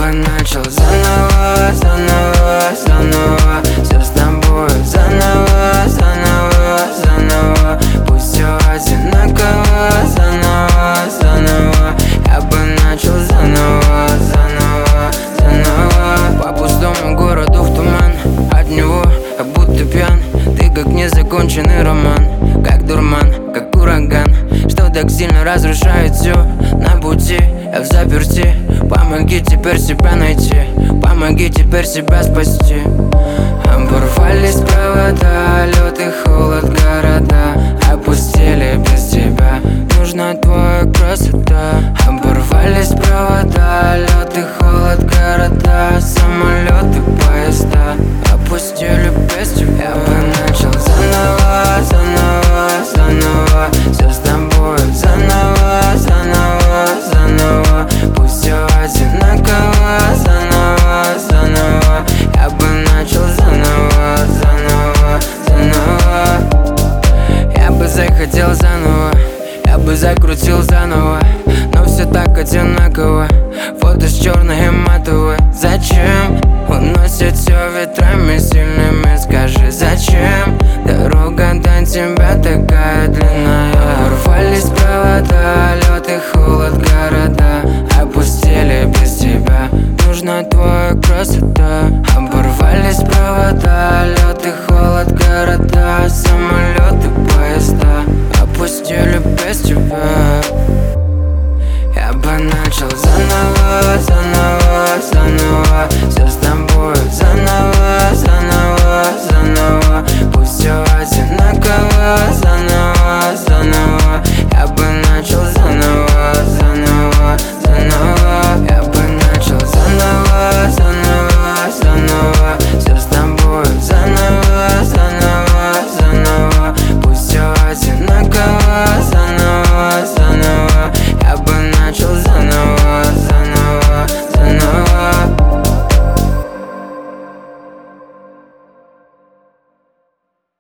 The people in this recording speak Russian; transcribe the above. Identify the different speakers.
Speaker 1: бы начал заново, заново, заново. Все с тобой заново, заново, заново. Пусть все одинаково, заново, заново. Я бы начал заново, заново, заново. По пустому городу в туман, от него как будто пьян. Ты как незаконченный роман, как дурман, как ураган, что так сильно разрушает все на пути. Я в заперти, помоги теперь себя найти, помоги теперь себя спасти. Оборвались провода, лед и холод города опустили без тебя, нужна твоя красота. Оборвались провода, лед и холод города, самолеты, поезда опустили без тебя. Я бы начал заново, заново, заново. Все с тобой заново, заново, заново. Пусть все одинаково, заново, заново. Я бы начал заново, заново, заново. Я бы захотел заново, я бы закрутил заново, но все так одинаково. Фото с черной и матовой. Зачем уносит все ветрами сильными? Скажи, зачем дорога до тебя такая длинная? Порвались провода, лед и холод города опустили без тебя, нужна твоя красота.